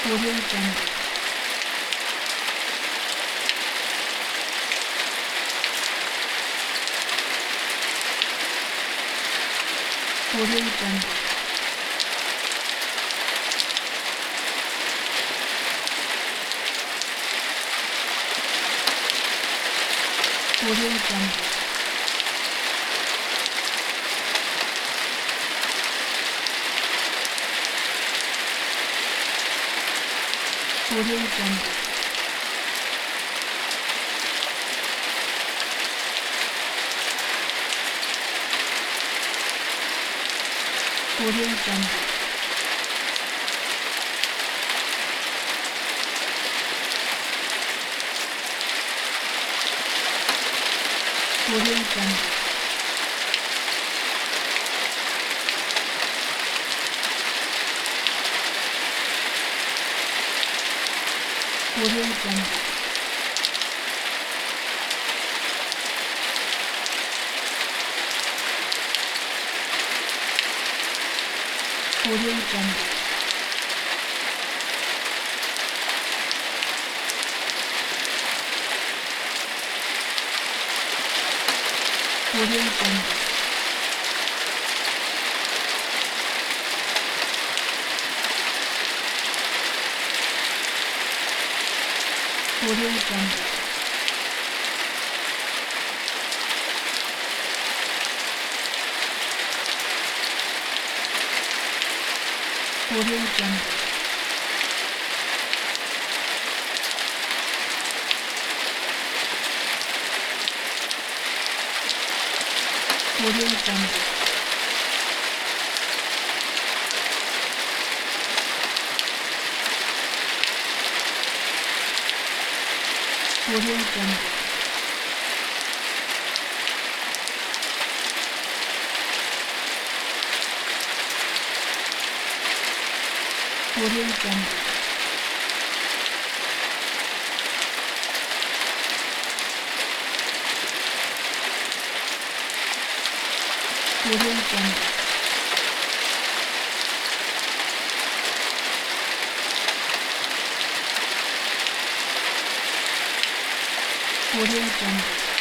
Audio Jungle. Audio Jungle. Audio Jungle. Audio Jungle. Audio Jungle. Audio Jungle. Audio Jungle. Audio Jungle. Audio Jungle. Audio Jungle. Audio Jungle. Audio Jungle. Audio Jungle. Audio Jungle. Audio Jungle. Audio Jungle.